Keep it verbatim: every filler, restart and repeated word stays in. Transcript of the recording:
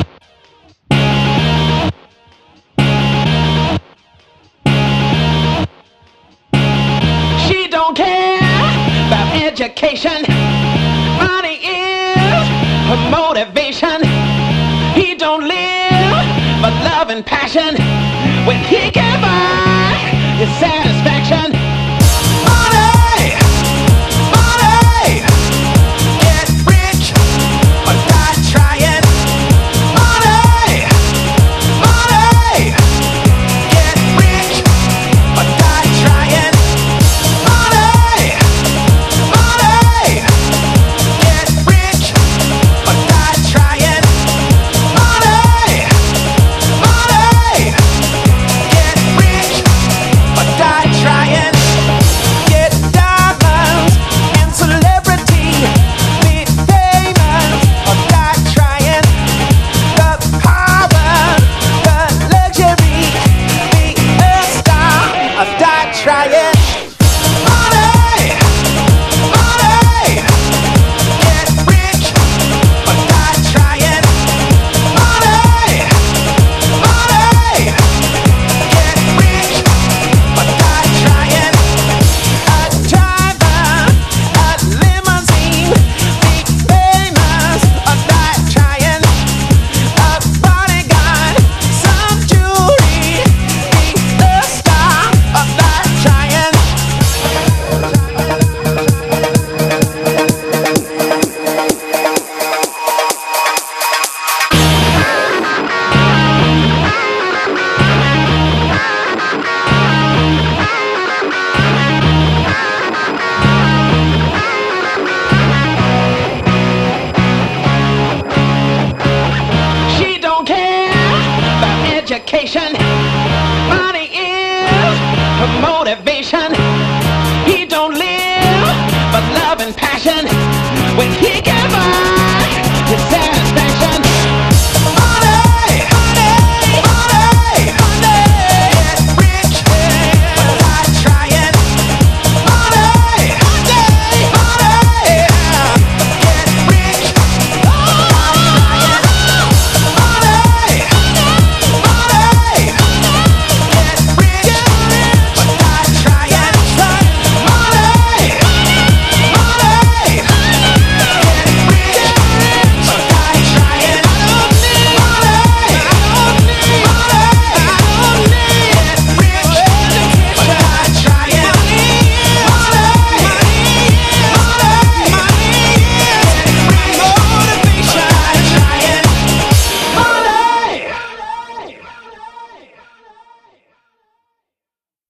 She don't care about education. Money is her motivation. He don't live for love and passion. When he can buy his satisfaction. Money, money, get rich or die trying. Money, money, get rich or die trying. Money, money, get rich or die trying. Money, money, get rich or die trying. Get diamonds and celebrity, be famous or die trying. The power, the luxury, be a star or die trying. Money, money, get rich or die trying. Money, money, get rich or die trying. A driver, a limousine, be famous or die trying. A bodyguard, some jewelry, be a star or die trying. She don't care about education.